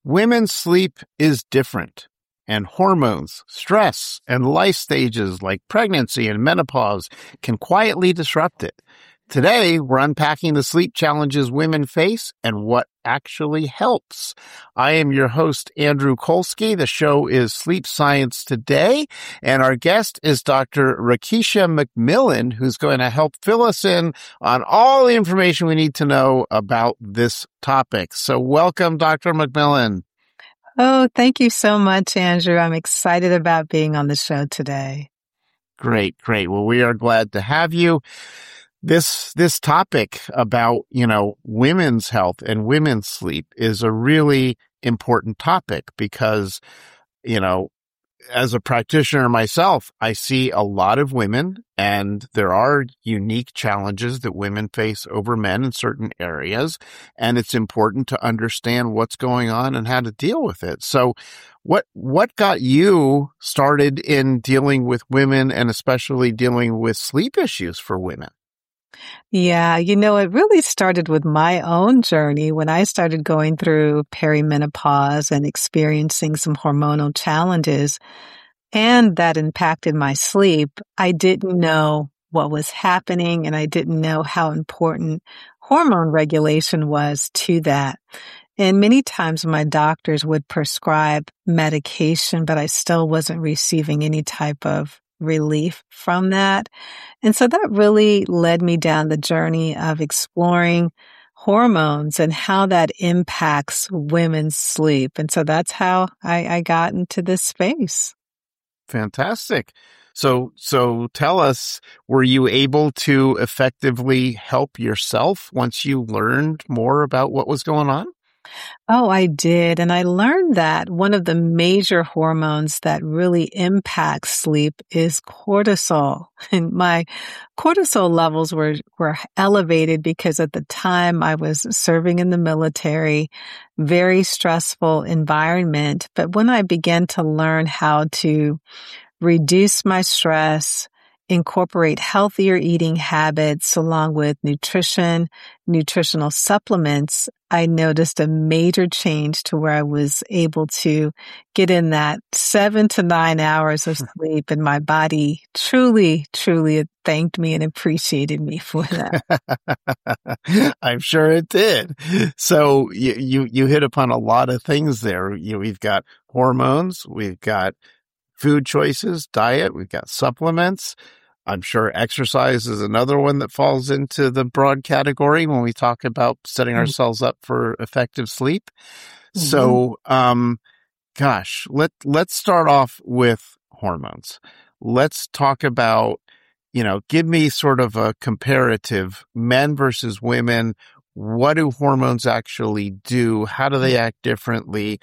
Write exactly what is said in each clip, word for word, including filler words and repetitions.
Women's sleep is different, and hormones, stress, and life stages like pregnancy and menopause can quietly disrupt it. Today, we're unpacking the sleep challenges women face and what actually helps. I am your host, Andrew Kolsky. The show is Sleep Science Today, and our guest is Doctor Rakesha McMillan, who's going to help fill us in on all the information we need to know about this topic. So welcome, Doctor McMillan. Oh, thank you so much, Andrew. I'm excited about being on the show today. Great, great. Well, we are glad to have you. This, this topic about, you know, women's health and women's sleep is a really important topic because, you know, as a practitioner myself, I see a lot of women and there are unique challenges that women face over men in certain areas. And it's important to understand what's going on and how to deal with it. So what, what got you started in dealing with women and especially dealing with sleep issues for women? Yeah, you know, it really started with my own journey when I started going through perimenopause and experiencing some hormonal challenges, and that impacted my sleep. I didn't know what was happening, and I didn't know how important hormone regulation was to that. And many times my doctors would prescribe medication, but I still wasn't receiving any type of relief from that. And so that really led me down the journey of exploring hormones and how that impacts women's sleep. And so that's how I, I got into this space. Fantastic. So, so tell us, were you able to effectively help yourself once you learned more about what was going on? Oh, I did. And I learned that one of the major hormones that really impacts sleep is cortisol. And my cortisol levels were, were elevated because at the time I was serving in the military, very stressful environment. But when I began to learn how to reduce my stress, incorporate healthier eating habits along with nutrition, nutritional supplements, I noticed a major change to where I was able to get in that seven to nine hours of sleep, and my body truly, truly thanked me and appreciated me for that. I'm sure it did. So you, you, you hit upon a lot of things there. You, we've got hormones, we've got food choices, diet, we've got supplements. I'm sure exercise is another one that falls into the broad category when we talk about setting mm-hmm. ourselves up for effective sleep. Mm-hmm. So, um, gosh, let, let's start off with hormones. Let's talk about, you know, give me sort of a comparative, men versus women. What do hormones actually do? How do they act differently?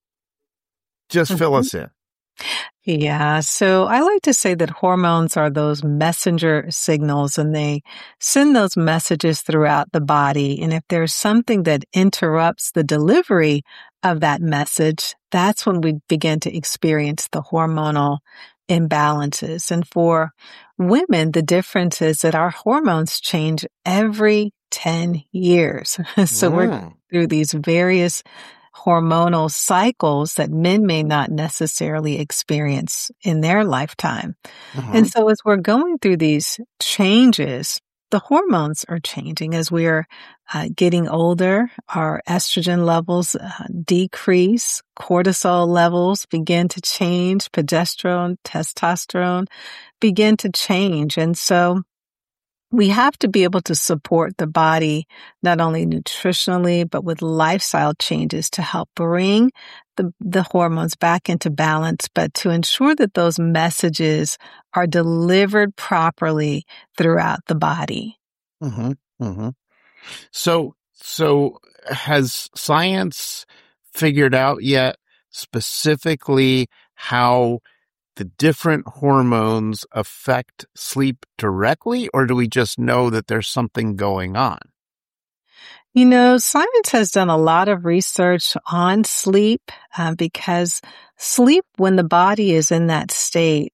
Just mm-hmm. fill us in. Yeah. So I like to say that hormones are those messenger signals, and they send those messages throughout the body. And if there's something that interrupts the delivery of that message, that's when we begin to experience the hormonal imbalances. And for women, the difference is that our hormones change every ten years. so mm. we're through these various hormonal cycles that men may not necessarily experience in their lifetime. Uh-huh. And so as we're going through these changes, the hormones are changing. As we are uh, getting older, our estrogen levels uh, decrease, cortisol levels begin to change, progesterone, testosterone begin to change. And so we have to be able to support the body, not only nutritionally, but with lifestyle changes to help bring the, the hormones back into balance, but to ensure that those messages are delivered properly throughout the body. Mm-hmm. Mm-hmm. So, so has science figured out yet specifically how the different hormones affect sleep directly, or do we just know that there's something going on? You know, science has done a lot of research on sleep uh, because sleep, when the body is in that state,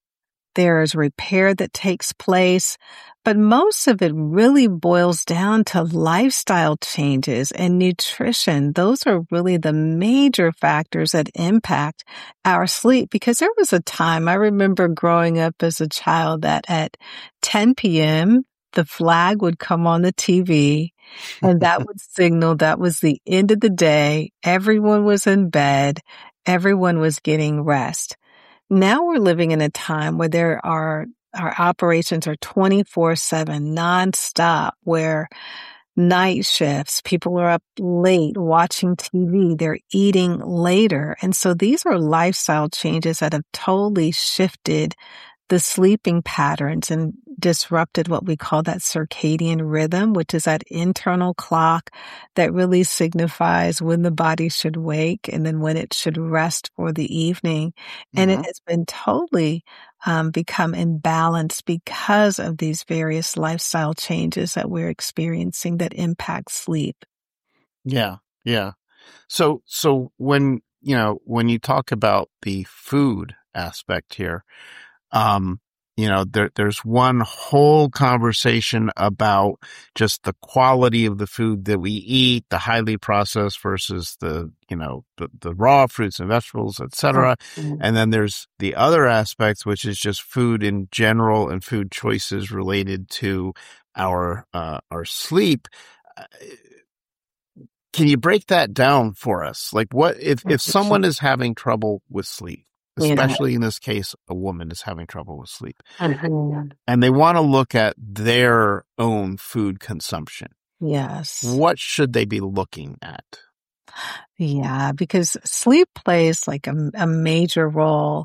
There's repair that takes place, but most of it really boils down to lifestyle changes and nutrition. Those are really the major factors that impact our sleep, because there was a time I remember growing up as a child that at ten p.m., the flag would come on the T V, and that would signal that was the end of the day. Everyone was in bed. Everyone was getting rest. Now we're living in a time where there are, our operations are twenty-four seven, nonstop, where night shifts, people are up late watching T V, they're eating later. And so these are lifestyle changes that have totally shifted the sleeping patterns and disrupted what we call that circadian rhythm, which is that internal clock that really signifies when the body should wake and then when it should rest for the evening. And Mm-hmm. it has been totally um, become imbalanced because of these various lifestyle changes that we're experiencing that impact sleep. Yeah, yeah. So, so when, you know, when you talk about the food aspect here, um, you know, there, there's one whole conversation about just the quality of the food that we eat, the highly processed versus the, you know, the, the raw fruits and vegetables, et cetera. Mhm. And then there's the other aspects, which is just food in general and food choices related to our, uh, our sleep. Uh, Can you break that down for us? Like what, if, if someone is having trouble with sleep, Yeah. especially in this case, a woman is having trouble with sleep, Mhm. and they want to look at their own food consumption, Yes. what should they be looking at? Yeah, because sleep plays like a, a major role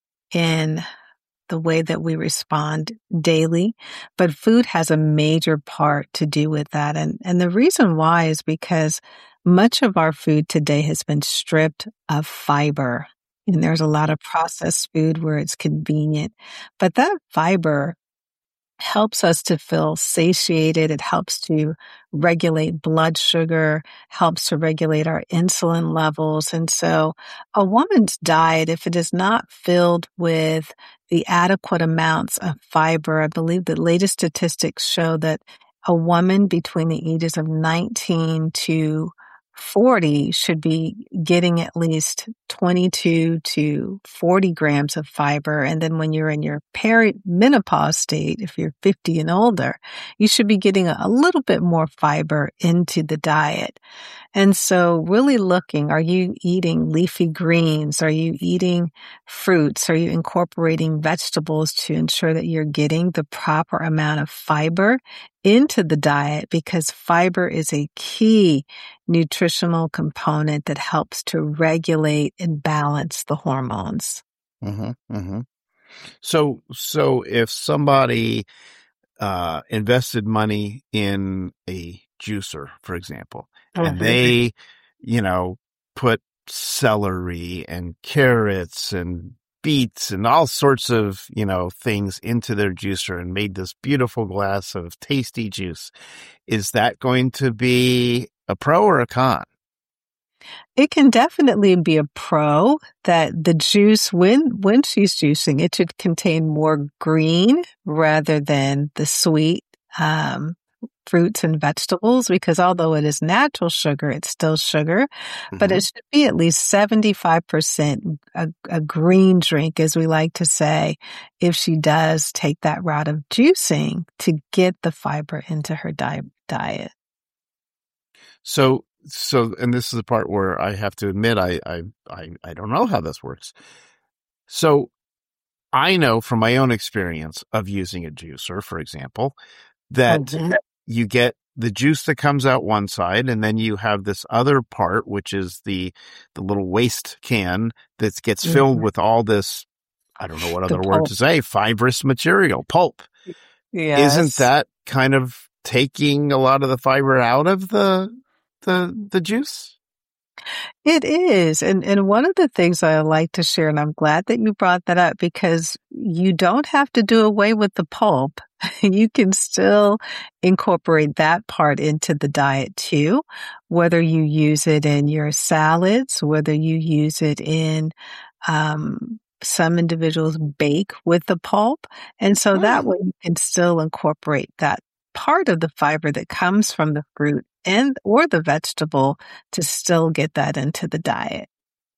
in the way that we respond daily, but food has a major part to do with that. And, and the reason why is because much of our food today has been stripped of fiber. And there's a lot of processed food where it's convenient, but that fiber helps us to feel satiated. It helps to regulate blood sugar, helps to regulate our insulin levels. And so a woman's diet, if it is not filled with the adequate amounts of fiber, I believe the latest statistics show that a woman between the ages of nineteen to forty should be getting at least twenty-two to forty grams of fiber. And then when you're in your perimenopause state, if you're fifty and older, you should be getting a, a little bit more fiber into the diet. And so really looking, are you eating leafy greens? Are you eating fruits? Are you incorporating vegetables to ensure that you're getting the proper amount of fiber into the diet? Because fiber is a key nutritional component that helps to regulate and balance the hormones. Mm-hmm, mm-hmm. So, so if somebody uh, invested money in a juicer, for example, and Mhm. they, you know, put celery and carrots and beets and all sorts of, you know, things into their juicer and made this beautiful glass of tasty juice, is that going to be a pro or a con? It can definitely be a pro that the juice, when, when she's juicing, it should contain more green rather than the sweet, um, fruits and vegetables, because although it is natural sugar, it's still sugar, but Mhm. it should be at least seventy-five percent a, a green drink, as we like to say, if she does take that route of juicing to get the fiber into her di- diet. So, so, and this is the part where I have to admit, I, I, I, I don't know how this works. So I know from my own experience of using a juicer, for example, that Mhm. you get the juice that comes out one side, and then you have this other part, which is the, the little waste can that gets filled Mhm. with all this, I don't know what The other word pulp. to say, fibrous material, pulp. Yes. Isn't that kind of taking a lot of the fiber out of the, the, the juice? It is. And and one of the things I like to share, and I'm glad that you brought that up, because you don't have to do away with the pulp. You can still incorporate that part into the diet too, whether you use it in your salads, whether you use it in um some individuals bake with the pulp. And so that Oh, way you can still incorporate that part of the fiber that comes from the fruit and or the vegetable to still get that into the diet.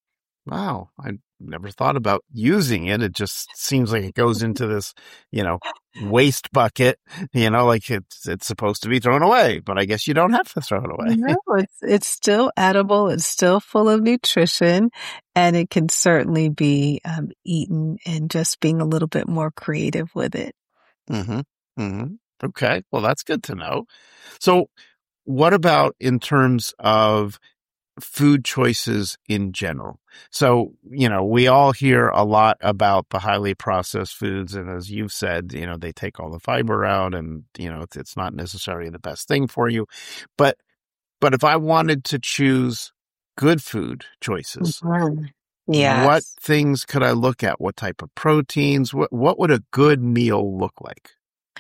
wow. I never thought about using it. It just seems like it goes into this, you know, waste bucket, you know, like it's it's supposed to be thrown away, but I guess you don't have to throw it away. No, it's it's still edible. It's still full of nutrition, and it can certainly be um, eaten and just being a little bit more creative with it. Mm-hmm. Mm-hmm. Okay. Well, that's good to know. So what about in terms of food choices in general? So, you know, we all hear a lot about the highly processed foods. And as you've said, you know, they take all the fiber out and, you know, it's, it's not necessarily the best thing for you. But, but if I wanted to choose good food choices, Mhm. what Yes. things could I look at? What type of proteins? What, what would a good meal look like?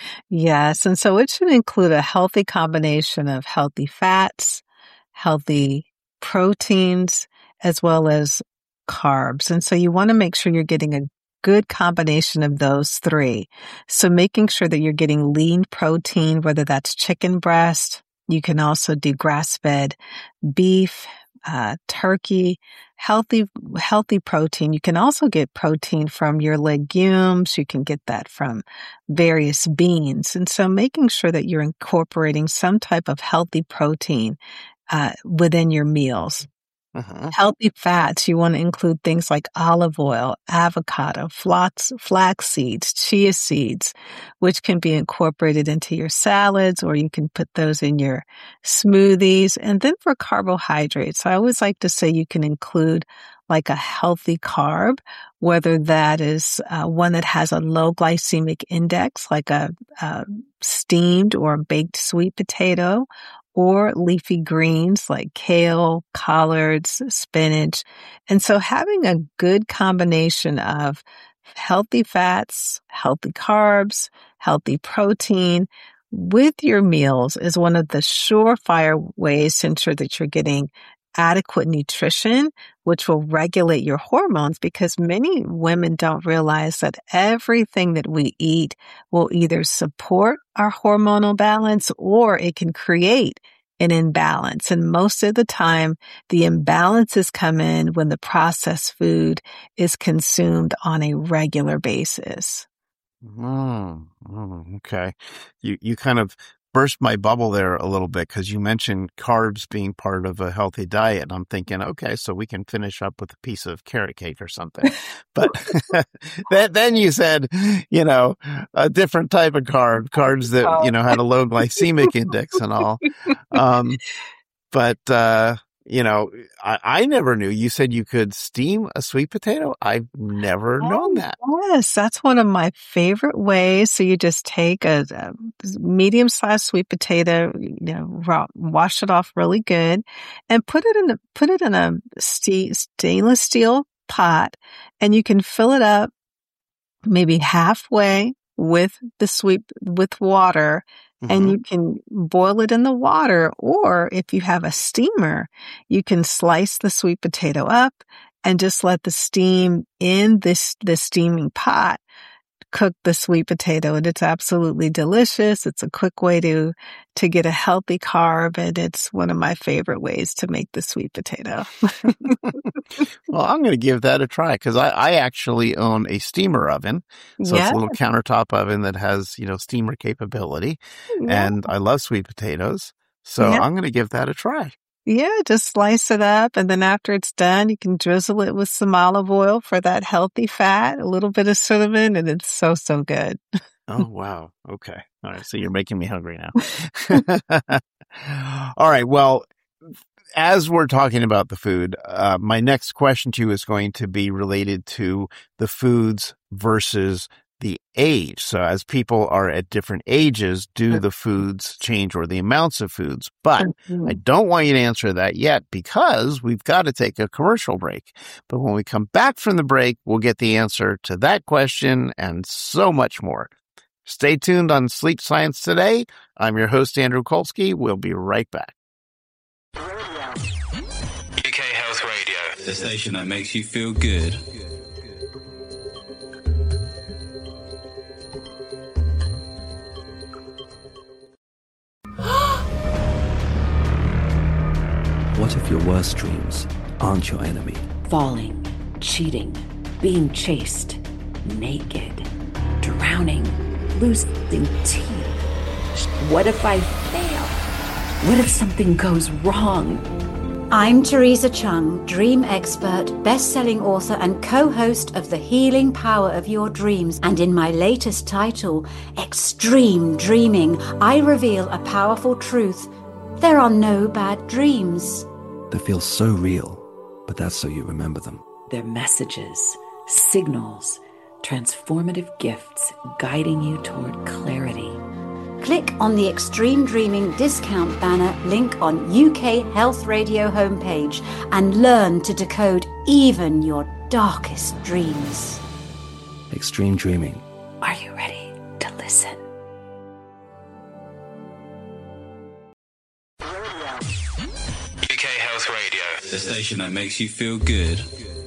Yes. And so it should include a healthy combination of healthy fats, healthy proteins, as well as carbs. And so you want to make sure you're getting a good combination of those three. So making sure that you're getting lean protein, whether that's chicken breast, you can also do grass-fed beef, uh, turkey, healthy, healthy protein. You can also get protein from your legumes. You can get that from various beans. And so making sure that you're incorporating some type of healthy protein uh, within your meals. Uh-huh. Healthy fats, you want to include things like olive oil, avocado, flax, flax seeds, chia seeds, which can be incorporated into your salads, or you can put those in your smoothies. And then for carbohydrates, I always like to say you can include like a healthy carb, whether that is uh, one that has a low glycemic index, like a, a steamed or baked sweet potato, or leafy greens like kale, collards, spinach. And so having a good combination of healthy fats, healthy carbs, healthy protein with your meals is one of the surefire ways to ensure that you're getting adequate nutrition, which will regulate your hormones, because many women don't realize that everything that we eat will either support our hormonal balance or it can create an imbalance. And most of the time, the imbalances come in when the processed food is consumed on a regular basis. Oh, oh, okay. You you kind of burst my bubble there a little bit because you mentioned carbs being part of a healthy diet. And I'm thinking, okay, so we can finish up with a piece of carrot cake or something. But then, then you said, you know, a different type of carb, carbs that, you know, had a low glycemic index and all. Um, but, uh, you know, I, I never knew. You said you could steam a sweet potato. I've never known Oh, that. yes, that's one of my favorite ways. So you just take a, a medium-sized sweet potato, you know, raw, wash it off really good, and put it in a put it in a ste- stainless steel pot, and you can fill it up maybe halfway with the sweet with water, and Mm-hmm. you can boil it in the water, or if you have a steamer, you can slice the sweet potato up and just let the steam in this the steaming pot cook the sweet potato, and it's absolutely delicious. It's a quick way to to get a healthy carb, and it's one of my favorite ways to make the sweet potato. Well, I'm going to give that a try because I, I actually own a steamer oven. So it's Yeah, a little countertop oven that has, you know, steamer capability. yeah, And I love sweet potatoes. So yeah. I'm going to give that a try. Yeah, just slice it up, and then after it's done, you can drizzle it with some olive oil for that healthy fat, a little bit of cinnamon, and it's so, so good. Oh, wow. Okay. All right. So you're making me hungry now. All right. Well, as we're talking about the food, uh, my next question to you is going to be related to the foods versus the age. So as people are at different ages, do the foods change or the amounts of foods? But I don't want you to answer that yet because we've got to take a commercial break. But when we come back from the break, we'll get the answer to that question and so much more. Stay tuned on Sleep Science Today. I'm your host, Andrew Kolsky. We'll be right back. U K Health Radio, the station that makes you feel good. worst dreams aren't your enemy. Falling, cheating, being chased, naked, drowning, losing teeth. What if I fail? What if something goes wrong? I'm Teresa Chung, dream expert, best-selling author, and co-host of The Healing Power of Your Dreams. And in my latest title, Extreme Dreaming, I reveal a powerful truth. There are no bad dreams. They feel so real, but that's so you remember them. They're messages, signals, transformative gifts guiding you toward clarity. Click on the Extreme Dreaming discount banner link on U K Health Radio homepage and learn to decode even your darkest dreams. Extreme Dreaming. Are you ready to listen? U K Health Radio, the station that makes you feel good.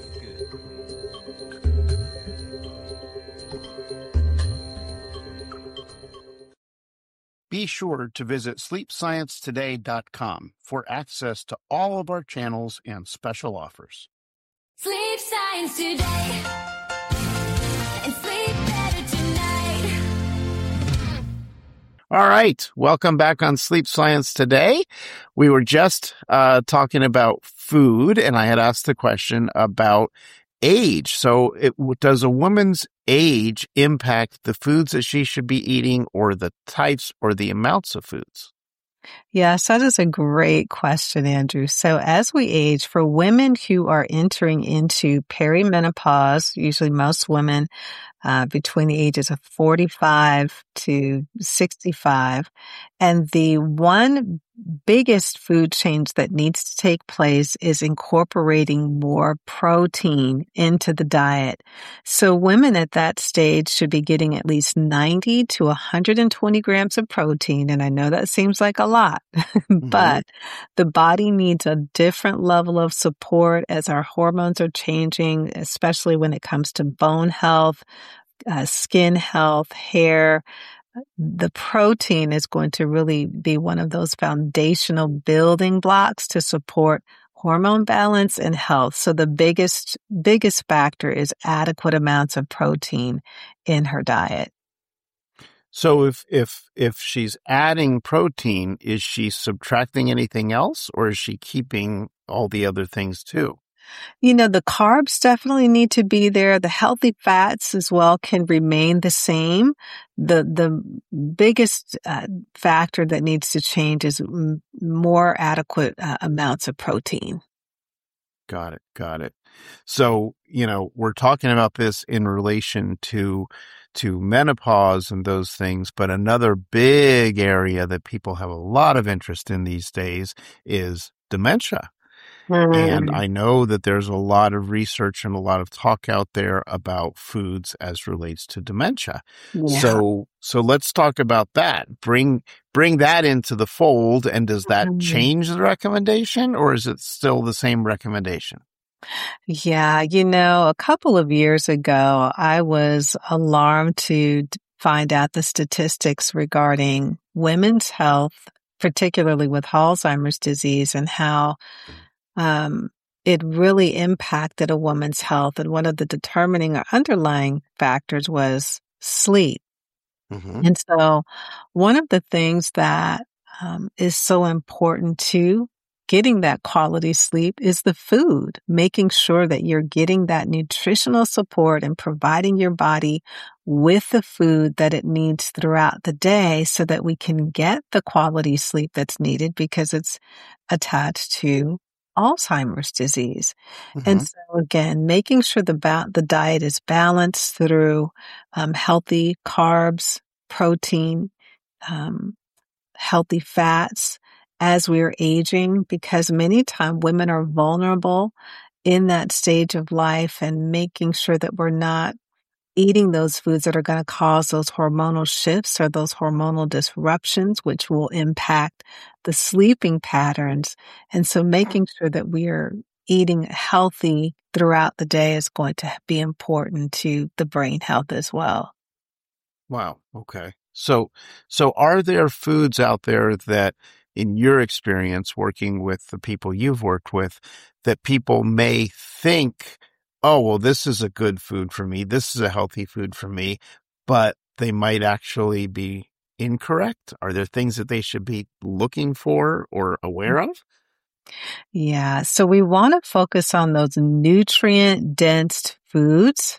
Be sure to visit sleep science today dot com for access to all of our channels and special offers. Sleep Science Today, and sleep better tonight. All right. Welcome back on Sleep Science Today. We were just uh, talking about food, and I had asked the question about age. So it, does a woman's age impact the foods that she should be eating, or the types or the amounts of foods? Yes, that is a great question, Andrew. So as we age, for women who are entering into perimenopause, usually most women uh, between the ages of forty-five to sixty-five, and the one biggest food change that needs to take place is incorporating more protein into the diet. So women at that stage should be getting at least ninety to one hundred twenty grams of protein. And I know that seems like a lot, Mm-hmm. but the body needs a different level of support as our hormones are changing, especially when it comes to bone health, uh, skin health, hair. The protein is going to really be one of those foundational building blocks to support hormone balance and health. So the biggest, biggest factor is adequate amounts of protein in her diet. So if, if, if she's adding protein, is she subtracting anything else, or is she keeping all the other things too? You know, the carbs definitely need to be there. The healthy fats as well can remain the same. The the biggest uh, factor that needs to change is m- more adequate uh, amounts of protein. Got it. Got it. So, you know, we're talking about this in relation to to menopause and those things, but another big area that people have a lot of interest in these days is dementia. And I know that there's a lot of research and a lot of talk out there about foods as relates to dementia. Yeah. So, so let's talk about that. Bring, bring that into the fold. And does that Mhm. change the recommendation, or is it still the same recommendation? Yeah, you know, a couple of years ago, I was alarmed to d- find out the statistics regarding women's health, particularly with Alzheimer's disease, and how um, it really impacted a woman's health. And one of the determining or underlying factors was sleep. Mm-hmm. And so one of the things that um, is so important to getting that quality sleep is the food, making sure that you're getting that nutritional support and providing your body with the food that it needs throughout the day so that we can get the quality sleep that's needed, because it's attached to Alzheimer's disease. And Mm-hmm. so again, making sure the ba- the diet is balanced through um, healthy carbs, protein, um, healthy fats as we're aging, because many times women are vulnerable in that stage of life, and making sure that we're not eating those foods that are going to cause those hormonal shifts or those hormonal disruptions, which will impact the sleeping patterns. And so making sure that we are eating healthy throughout the day is going to be important to the brain health as well. Wow. Okay. So, so are there foods out there that in your experience working with the people you've worked with, that people may think, oh, well, this is a good food for me. This is a healthy food for me, but they might actually be incorrect? Are there things that they should be looking for or aware of? Yeah. So we want to focus on those nutrient dense foods.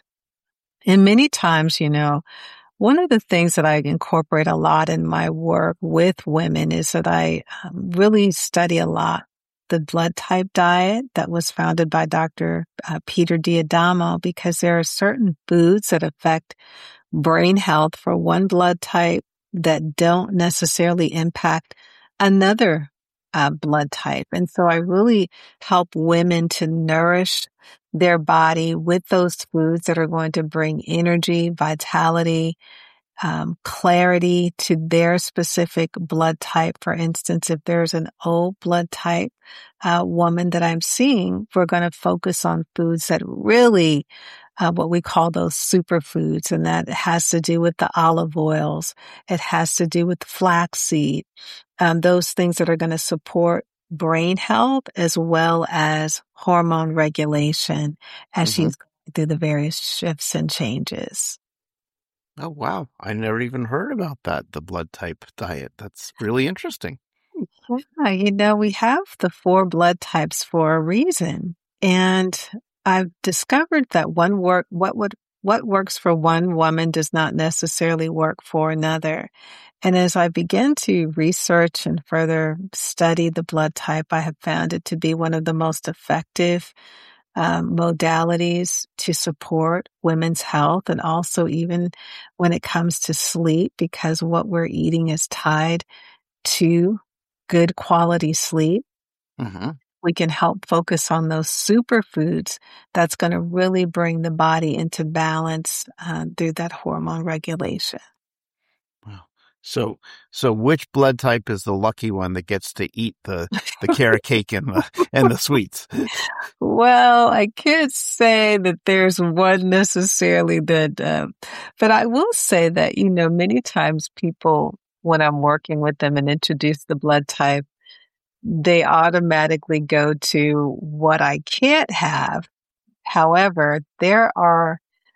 And many times, you know, one of the things that I incorporate a lot in my work with women is that I um, really study a lot the blood type diet that was founded by Doctor Uh, Peter D'Adamo, because there are certain foods that affect brain health for one blood type that don't necessarily impact another uh, blood type. And so I really help women to nourish their body with those foods that are going to bring energy, vitality, um, clarity to their specific blood type. For instance, if there's an O blood type uh, woman that I'm seeing, we're going to focus on foods that really uh, what we call those superfoods. And that has to do with the olive oils. It has to do with flaxseed, um, those things that are going to support brain health as well as hormone regulation as Mm-hmm. she's going through the various shifts and changes. Oh, wow. I never even heard about that, the blood type diet. That's really interesting. Yeah, you know, we have the four blood types for a reason. And I've discovered that one work, what would, what works for one woman does not necessarily work for another. And as I begin to research and further study the blood type, I have found it to be one of the most effective um, modalities to support women's health, and also even when it comes to sleep, because what we're eating is tied to good quality sleep. Mm-hmm. We can help focus on those superfoods that's going to really bring the body into balance uh, through that hormone regulation. Wow. So, so which blood type is the lucky one that gets to eat the, the carrot cake and the, and the sweets? Well, I can't say that there's one necessarily that, um, but I will say that, you know, many times people, when I'm working with them and introduce the blood type, they automatically go to what I can't have. However, there are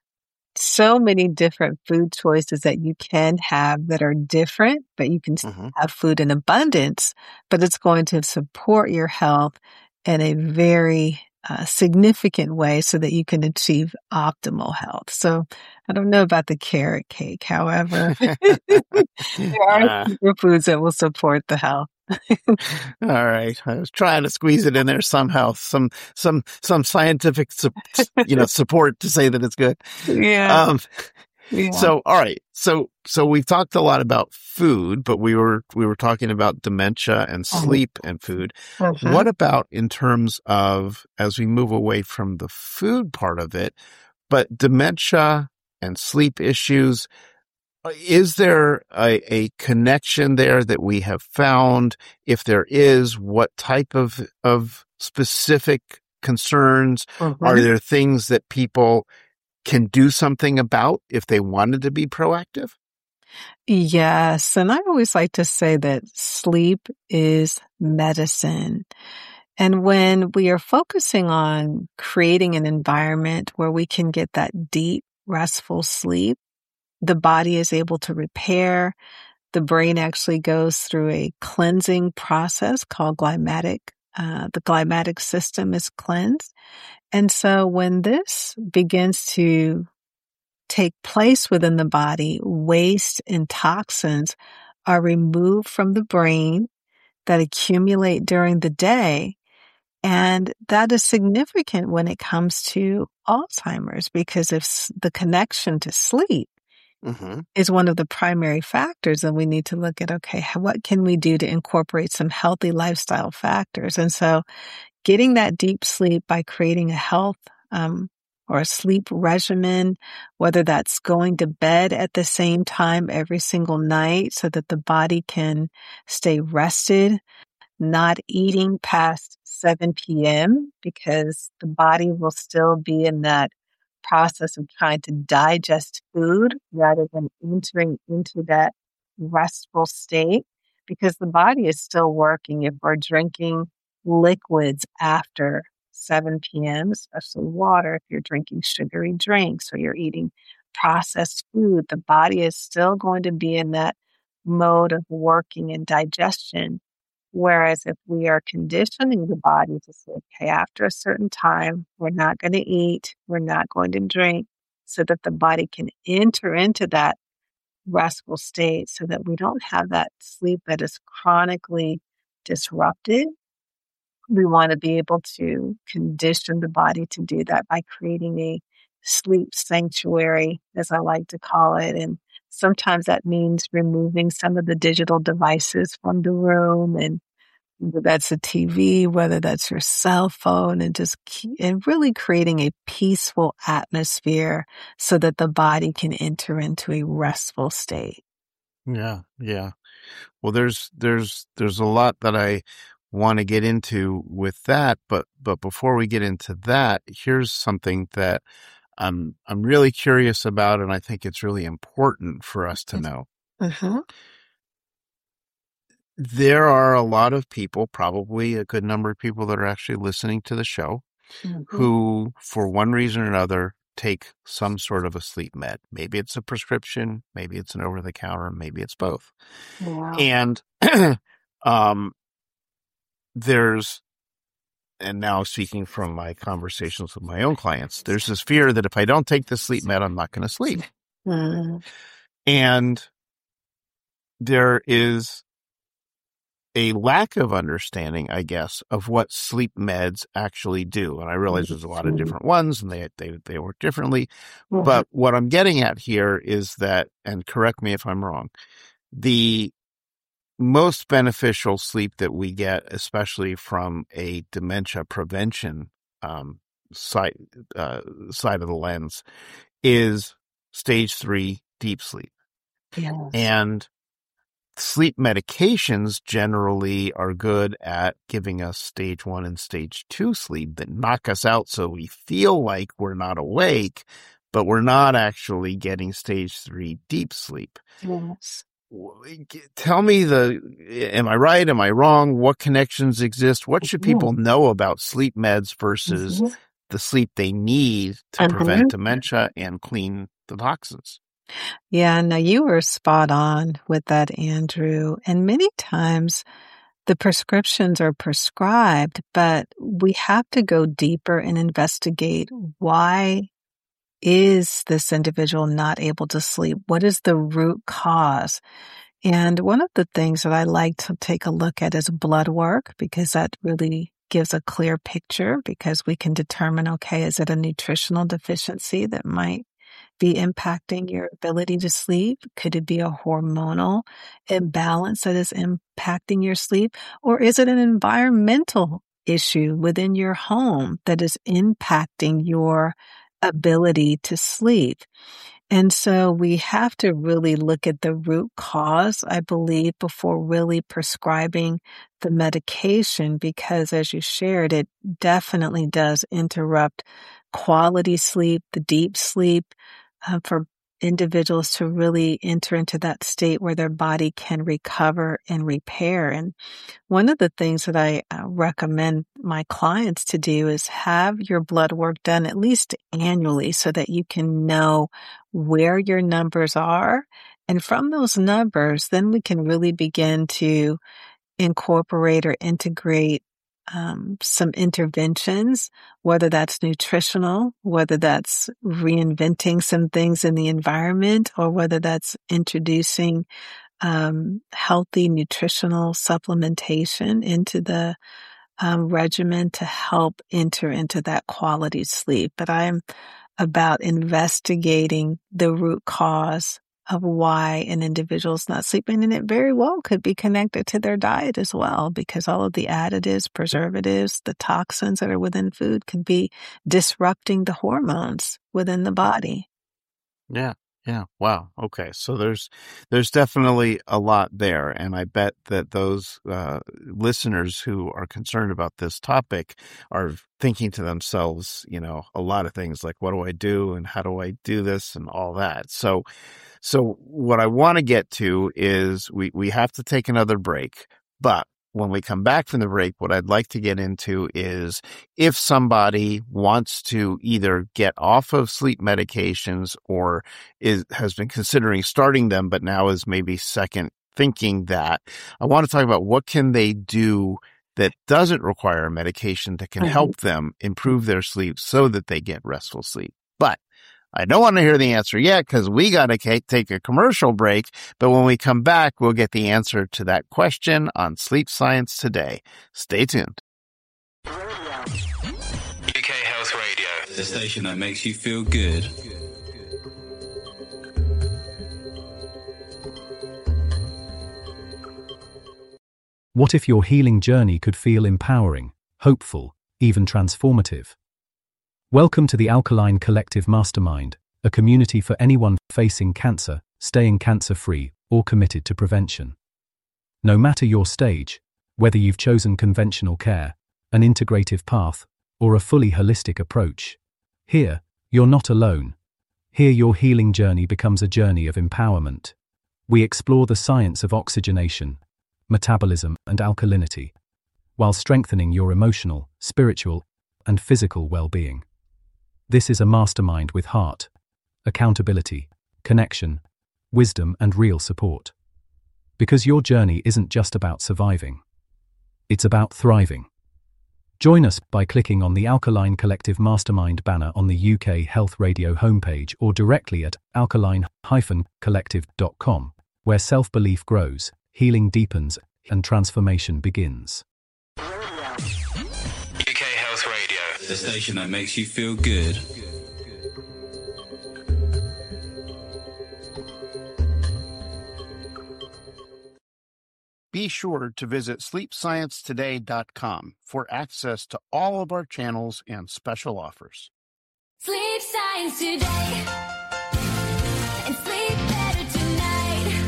so many different food choices that you can have that are different, but you can still Mm-hmm. have food in abundance, but it's going to support your health in a very uh, significant way so that you can achieve optimal health. So I don't know about the carrot cake. However, there are Ah, superfoods that will support the health. all right. I was trying to squeeze it in there somehow, some, some, some scientific, su- you know, support to say that it's good. Yeah. Um, Yeah. so, all right. So, so we've talked a lot about food, but we were, we were talking about dementia and sleep and food. Mhm. What about in terms of, as we move away from the food part of it, but dementia and sleep issues, is there a, a connection there that we have found? If there is, what type of, of specific concerns? Mhm. Are there things that people can do something about if they wanted to be proactive? Yes. And I always like to say that sleep is medicine. And when we are focusing on creating an environment where we can get that deep, restful sleep, the body is able to repair. The brain actually goes through a cleansing process called glymatic. Uh, the glymatic system is cleansed. And so when this begins to take place within the body, waste and toxins are removed from the brain that accumulate during the day. And that is significant when it comes to Alzheimer's, because if s- the connection to sleep Mm-hmm. is one of the primary factors, then we need to look at, okay, how- what can we do to incorporate some healthy lifestyle factors? And so getting that deep sleep by creating a health um, or a sleep regimen, whether that's going to bed at the same time every single night so that the body can stay rested, not eating past seven p.m. because the body will still be in that process of trying to digest food rather than entering into that restful state. because the body is still working. If we're drinking liquids after seven p.m., especially water, if you're drinking sugary drinks or you're eating processed food, the body is still going to be in that mode of working and digestion. Whereas if we are conditioning the body to say, okay, after a certain time, we're not going to eat, we're not going to drink, so that the body can enter into that restful state so that we don't have that sleep that is chronically disrupted. We want to be able to condition the body to do that by creating a sleep sanctuary, as I like to call it. And sometimes that means removing some of the digital devices from the room, and whether that's a T V, whether that's your cell phone, and just keep, and really creating a peaceful atmosphere so that the body can enter into a restful state. Yeah, yeah. Well, there's there's there's a lot that I want to get into with that, but but before we get into that, here's something that I'm I'm really curious about, and I think it's really important for us to know. Mm-hmm. There are a lot of people, probably a good number of people that are actually listening to the show, Mm-hmm. who, for one reason or another, take some sort of a sleep med. Maybe it's a prescription, maybe it's an over-the-counter, maybe it's both. Wow. And um, there's, and now speaking from my conversations with my own clients, there's this fear that if I don't take the sleep med, I'm not going to sleep. Mm. And there is a lack of understanding, I guess, of what sleep meds actually do. And I realize there's a lot of different ones and they they, they work differently. Mhm. But what I'm getting at here is that, and correct me if I'm wrong, the most beneficial sleep that we get, especially from a dementia prevention um, side, uh, side of the lens, is stage three deep sleep. Yes. And sleep medications generally are good at giving us stage one and stage two sleep that knock us out so we feel like we're not awake, but we're not actually getting stage three deep sleep. Yes. Tell me the, am I right? Am I wrong? What connections exist? What should people know about sleep meds versus Mhm. the sleep they need to Mhm. prevent dementia and clean the toxins? Yeah, no, you were spot on with that, Andrew. And many times the prescriptions are prescribed, but we have to go deeper and investigate why is this individual not able to sleep? What is the root cause? And one of the things that I like to take a look at is blood work, because that really gives a clear picture, because we can determine, okay, is it a nutritional deficiency that might be impacting your ability to sleep? Could it be a hormonal imbalance that is impacting your sleep? Or is it an environmental issue within your home that is impacting your ability to sleep? And so we have to really look at the root cause, I believe, before really prescribing the medication, because as you shared, it definitely does interrupt quality sleep, the deep sleep, uh, for individuals to really enter into that state where their body can recover and repair. And one of the things that I uh, recommend my clients to do is have your blood work done at least annually so that you can know where your numbers are. And from those numbers, then we can really begin to incorporate or integrate um, some interventions, whether that's nutritional, whether that's reinventing some things in the environment, or whether that's introducing um, healthy nutritional supplementation into the um, regimen to help enter into that quality sleep. But I'm about investigating the root cause of why an individual is not sleeping. And it very well could be connected to their diet as well, because all of the additives, preservatives, the toxins that are within food can be disrupting the hormones within the body. Yeah, Yeah. Wow. Okay. So there's there's definitely a lot there, and I bet that those uh, listeners who are concerned about this topic are thinking to themselves, you know, a lot of things like, what do I do, and how do I do this, and all that. So, so what I want to get to is we we have to take another break, but when we come back from the break, what I'd like to get into is if somebody wants to either get off of sleep medications or is has been considering starting them, but now is maybe second thinking that, I want to talk about what can they do that doesn't require medication that can Mhm. help them improve their sleep so that they get restful sleep. But I don't want to hear the answer yet because we got to take a commercial break. But when we come back, we'll get the answer to that question on Sleep Science Today. Stay tuned. U K Health Radio, the station that makes you feel good. What if your healing journey could feel empowering, hopeful, even transformative? Welcome to the Alkaline Collective Mastermind, a community for anyone facing cancer, staying cancer-free, or committed to prevention. No matter your stage, whether you've chosen conventional care, an integrative path, or a fully holistic approach, here, you're not alone. Here your healing journey becomes a journey of empowerment. We explore the science of oxygenation, metabolism, and alkalinity, while strengthening your emotional, spiritual, and physical well-being. This is a mastermind with heart, accountability, connection, wisdom, and real support. Because your journey isn't just about surviving. It's about thriving. Join us by clicking on the Alkaline Collective Mastermind banner on the U K Health Radio homepage or directly at alkaline dash collective dot com, where self-belief grows, healing deepens, and transformation begins. U K Health Radio, the station that makes you feel good. Be sure to visit sleep science today dot com for access to all of our channels and special offers. Sleep Science Today. And sleep better tonight.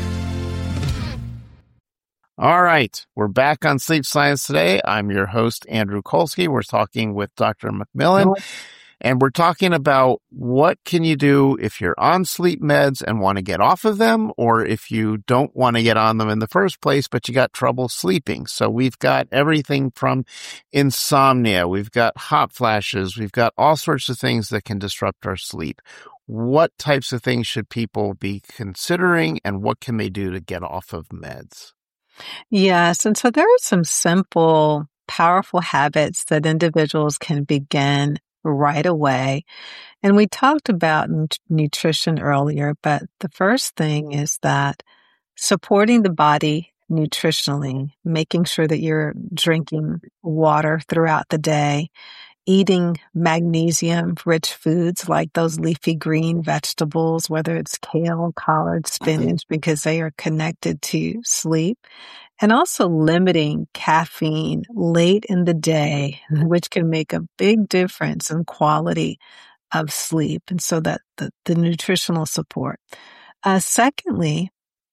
All right, we're back on Sleep Science Today. I'm your host, Andrew Kolsky. We're talking with Doctor McMillan, and we're talking about what can you do if you're on sleep meds and want to get off of them, or if you don't want to get on them in the first place, but you got trouble sleeping. So we've got everything from insomnia, we've got hot flashes, we've got all sorts of things that can disrupt our sleep. What types of things should people be considering, and what can they do to get off of meds? Yes. And so there are some simple, powerful habits that individuals can begin right away. And we talked about n- nutrition earlier, but the first thing is that supporting the body nutritionally, making sure that you're drinking water throughout the day, eating magnesium-rich foods like those leafy green vegetables, whether it's kale, collard, spinach, because they are connected to sleep, and also limiting caffeine late in the day, which can make a big difference in quality of sleep. And so that the, the nutritional support. Uh, secondly,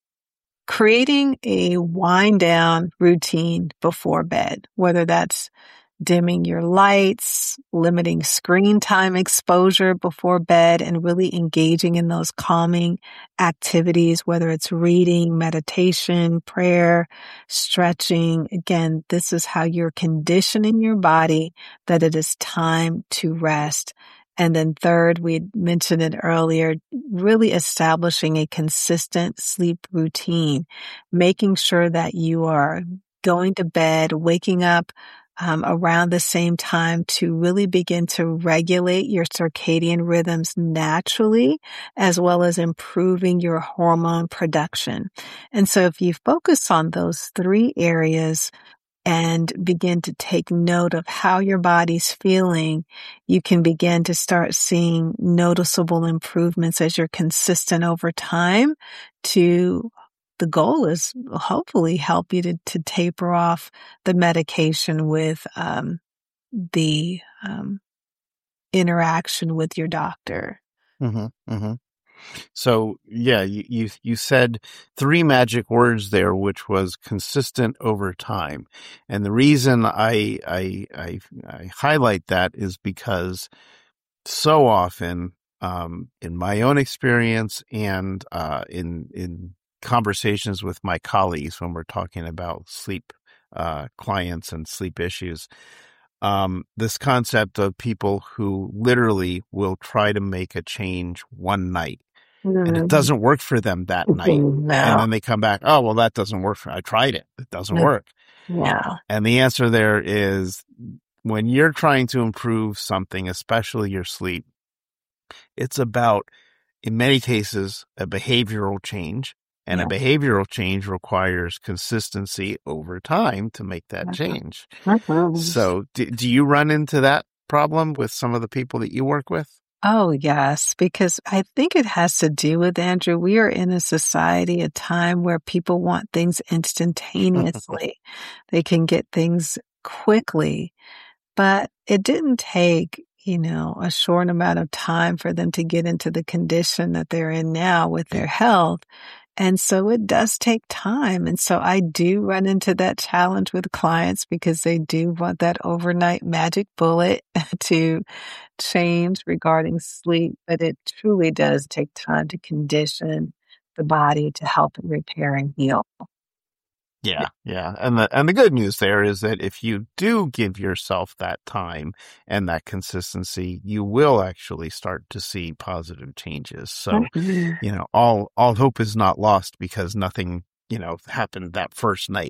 creating a wind down routine before bed, whether that's dimming your lights, limiting screen time exposure before bed, and really engaging in those calming activities, whether it's reading, meditation, prayer, stretching. Again, this is how you're conditioning your body that it is time to rest. And then third, we mentioned it earlier, really establishing a consistent sleep routine, making sure that you are going to bed, waking up Um, around the same time to really begin to regulate your circadian rhythms naturally, as well as improving your hormone production. And so if you focus on those three areas and begin to take note of how your body's feeling, you can begin to start seeing noticeable improvements as you're consistent over time. To the goal is hopefully help you to, to taper off the medication with um, the um, interaction with your doctor. Mm-hmm, mm-hmm. So yeah, you, you you said three magic words there, which was consistent over time. And the reason I I I, I highlight that is because so often, um, in my own experience and uh, in in conversations with my colleagues when we're talking about sleep uh, clients and sleep issues, um, this concept of people who literally will try to make a change one night and it doesn't work for them that night. And No. then they come back, oh, well, that doesn't work for, I tried it. It doesn't No. work. Yeah. And the answer there is when you're trying to improve something, especially your sleep, it's about, in many cases, a behavioral change. And Yeah. a behavioral change requires consistency over time to make that Mhm. change. Mhm. So do, do you run into that problem with some of the people that you work with? Oh, yes, because I think it has to do with, Andrew, we are in a society, a time where people want things instantaneously. They can get things quickly, but it didn't take, you know, a short amount of time for them to get into the condition that they're in now with their health. And so it does take time. And so I do run into that challenge with clients because they do want that overnight magic bullet to change regarding sleep, but it truly does take time to condition the body to help it repair and heal. Yeah, yeah. And the and the good news there is that if you do give yourself that time and that consistency, you will actually start to see positive changes. So, Mhm. you know, all all hope is not lost because nothing, you know, happened that first night.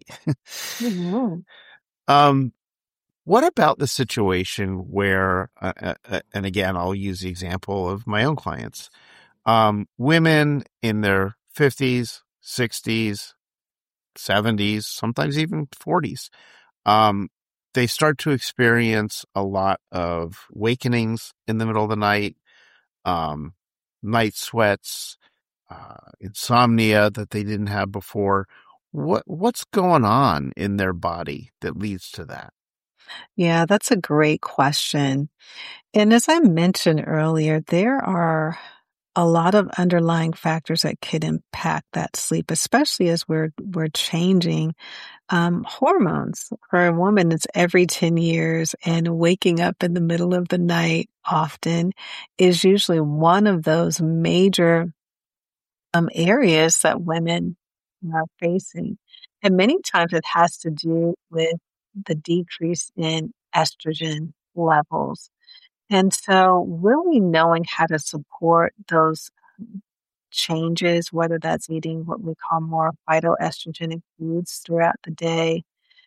Mhm. um what about the situation where uh, uh, uh, and again, I'll use the example of my own clients. Um women in their fifties, sixties, seventies, sometimes even forties, um, they start to experience a lot of wakenings in the middle of the night, um, night sweats, uh, insomnia that they didn't have before. What what's going on in their body that leads to that? Yeah, that's a great question. And as I mentioned earlier, there are a lot of underlying factors that could impact that sleep, especially as we're we're changing um, hormones. For a woman, it's every ten years, and waking up in the middle of the night often is usually one of those major um, areas that women are facing. And many times it has to do with the decrease in estrogen levels. And so really knowing how to support those um, changes, whether that's eating what we call more phytoestrogenic foods throughout the day,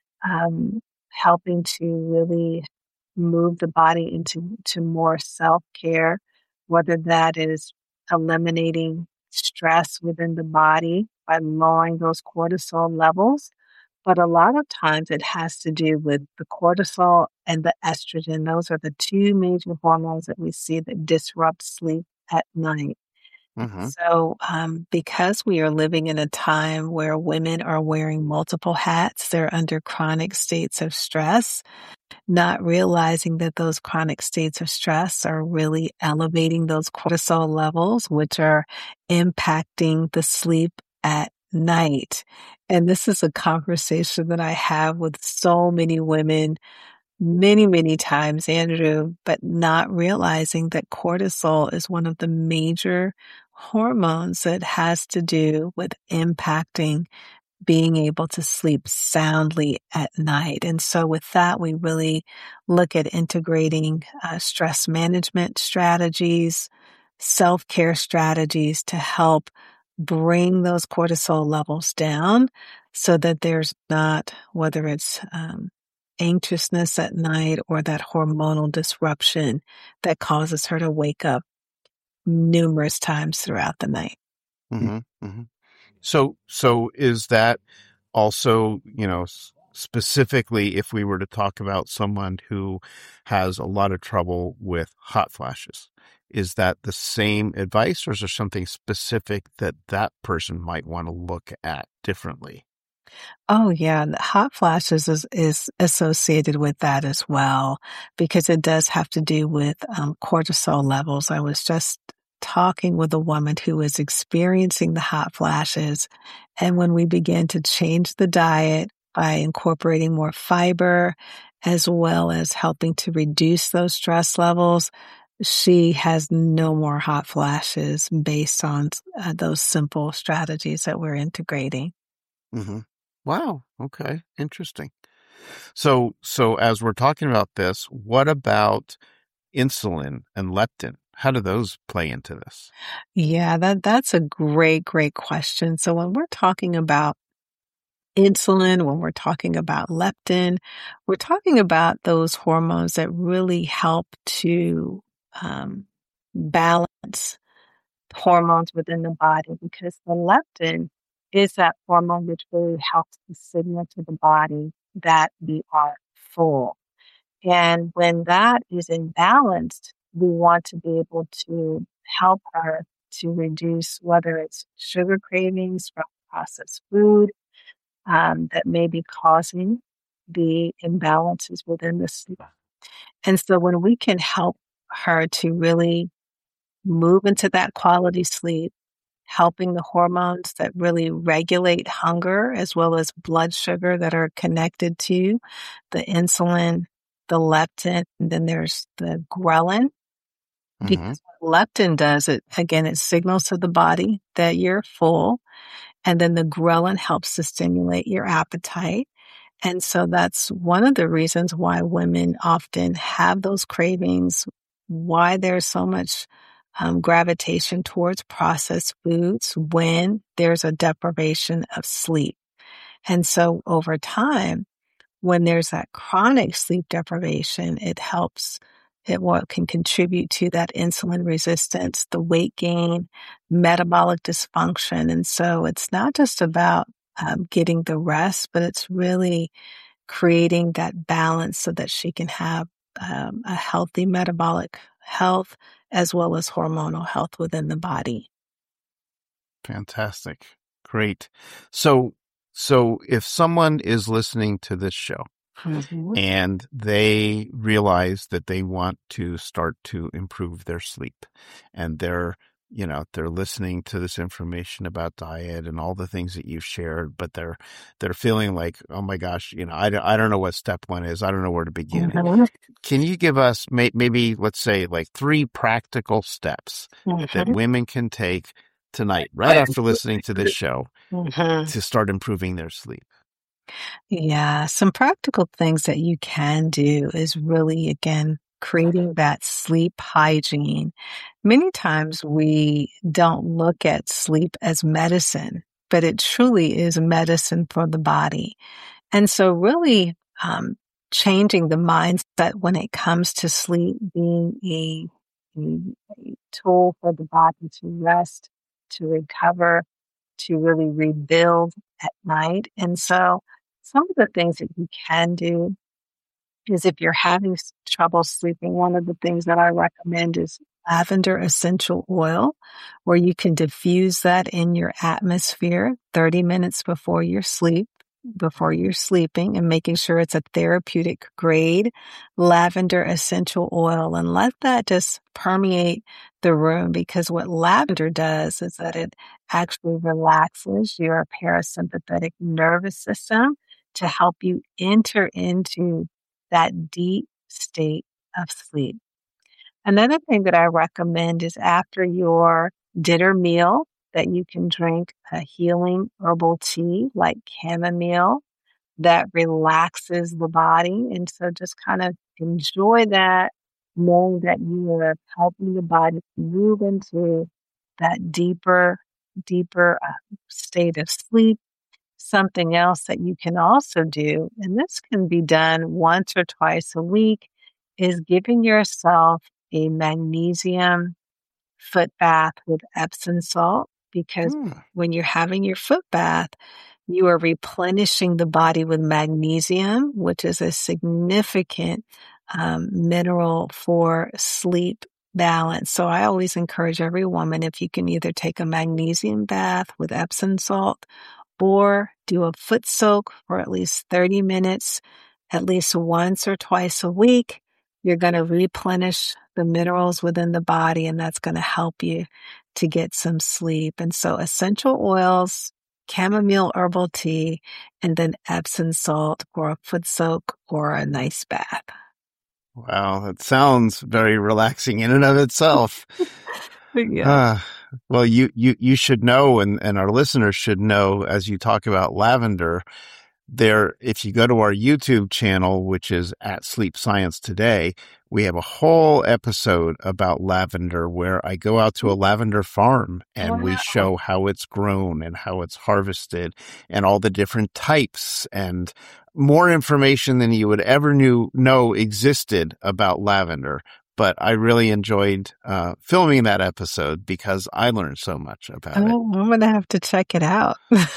um, helping to really move the body into to more self-care, whether that is eliminating stress within the body by lowering those cortisol levels. But a lot of times it has to do with the cortisol and the estrogen. Those are the two major hormones that we see that disrupt sleep at night. Mm-hmm. So, um, because we are living in a time where women are wearing multiple hats, they're under chronic states of stress, not realizing that those chronic states of stress are really elevating those cortisol levels, which are impacting the sleep at night. And this is a conversation that I have with so many women many, many times, Andrew, but not realizing that cortisol is one of the major hormones that has to do with impacting being able to sleep soundly at night. And so with that, we really look at integrating uh, stress management strategies, self-care strategies to help bring those cortisol levels down so that there's not, whether it's um, anxiousness at night or that hormonal disruption that causes her to wake up numerous times throughout the night. Mm-hmm. Mm-hmm. So, so is that also, you know, s- specifically if we were to talk about someone who has a lot of trouble with hot flashes, is that the same advice or is there something specific that that person might want to look at differently? Oh yeah, the hot flashes is, is associated with that as well because it does have to do with um, cortisol levels. I was just talking with a woman who is experiencing the hot flashes, and when we begin to change the diet by incorporating more fiber, as well as helping to reduce those stress levels, she has no more hot flashes based on uh, those simple strategies that we're integrating. Mm-hmm. Wow. Okay. Interesting. So, so as we're talking about this, what about insulin and leptin? How do those play into this? Yeah, that that's a great, great question. So when we're talking about insulin, when we're talking about leptin, we're talking about those hormones that really help to um, balance hormones within the body, because the leptin is that hormone which really helps to signal to the body that we are full. And when that is imbalanced, we want to be able to help her to reduce whether it's sugar cravings from processed food um, that may be causing the imbalances within the sleep. And so when we can help her to really move into that quality sleep, helping the hormones that really regulate hunger as well as blood sugar that are connected to the insulin, the leptin, and then there's the ghrelin. Mm-hmm. Because what leptin does, it again, it signals to the body that you're full, and then the ghrelin helps to stimulate your appetite. And so that's one of the reasons why women often have those cravings, why there's so much um, gravitation towards processed foods when there's a deprivation of sleep. And so over time, when there's that chronic sleep deprivation, it helps, it what can contribute to that insulin resistance, the weight gain, metabolic dysfunction. And so it's not just about um, getting the rest, but it's really creating that balance so that she can have um, a healthy metabolic health as well as hormonal health within the body. Fantastic. Great. So, so if someone is listening to this show Mm-hmm. and they realize that they want to start to improve their sleep, and they're, you know, they're listening to this information about diet and all the things that you've shared, but they're, they're feeling like, oh my gosh, you know, I don't, I don't know what step one is. I don't know where to begin. Mm-hmm. Can you give us may, maybe, let's say, like three practical steps Mm-hmm. that women can take tonight, right after listening to this show, Mm-hmm. to start improving their sleep? Yeah, some practical things that you can do is really, again, creating that sleep hygiene. Many times we don't look at sleep as medicine, but it truly is medicine for the body. And so really um, changing the mindset when it comes to sleep being a, a, a tool for the body to rest, to recover, to really rebuild at night. And so some of the things that you can do is if you're having s- trouble sleeping, one of the things that I recommend is lavender essential oil, where you can diffuse that in your atmosphere thirty minutes before your sleep, before you're sleeping, and making sure it's a therapeutic grade lavender essential oil, and let that just permeate the room, because what lavender does is that it actually relaxes your parasympathetic nervous system to help you enter into that deep state of sleep. Another thing that I recommend is after your dinner meal that you can drink a healing herbal tea like chamomile that relaxes the body. And so just kind of enjoy that, knowing that you are helping the body move into that deeper, deeper uh, state of sleep. Something else that you can also do, and this can be done once or twice a week, is giving yourself a magnesium foot bath with Epsom salt, because Hmm. when you're having your foot bath, you are replenishing the body with magnesium, which is a significant um, mineral for sleep balance. So I always encourage every woman, if you can either take a magnesium bath with Epsom salt or do a foot soak for at least thirty minutes, at least once or twice a week. You're going to replenish the minerals within the body, and that's going to help you to get some sleep. And so essential oils, chamomile herbal tea, and then Epsom salt for a foot soak or a nice bath. Wow, that sounds very relaxing in and of itself. Yeah. Uh, well, you, you, you should know, and, and our listeners should know, as you talk about lavender, there, if you go to our YouTube channel, which is at Sleep Science Today, we have a whole episode about lavender where I go out to a lavender farm and Wow. we show how it's grown and how it's harvested and all the different types and more information than you would ever knew know existed about lavender. But I really enjoyed uh, filming that episode because I learned so much about it. Oh, I'm going to have to check it out.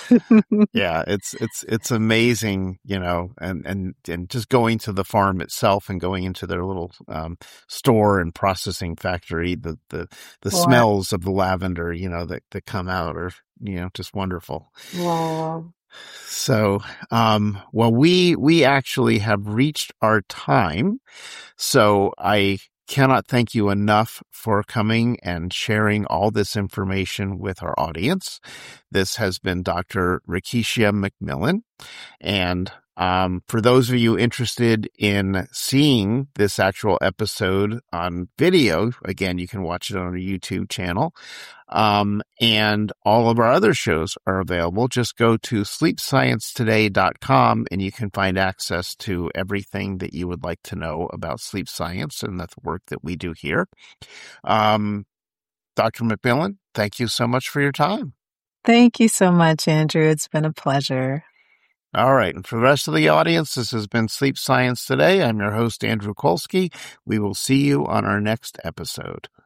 Yeah, it's it's it's amazing, you know, and and and just going to the farm itself and going into their little um, store and processing factory, the the the Wow. smells of the lavender, you know, that that come out are, you know, just wonderful. Wow. So, um, well, we we actually have reached our time, so I cannot thank you enough for coming and sharing all this information with our audience. This has been Doctor Rakeshia McMillan. And um, for those of you interested in seeing this actual episode on video, again, you can watch it on our YouTube channel. Um, and all of our other shows are available. Just go to sleep science today dot com and you can find access to everything that you would like to know about sleep science and the work that we do here. Um, Doctor McMillan, thank you so much for your time. Thank you so much, Andrew. It's been a pleasure. All right. And for the rest of the audience, this has been Sleep Science Today. I'm your host, Andrew Kolsky. We will see you on our next episode.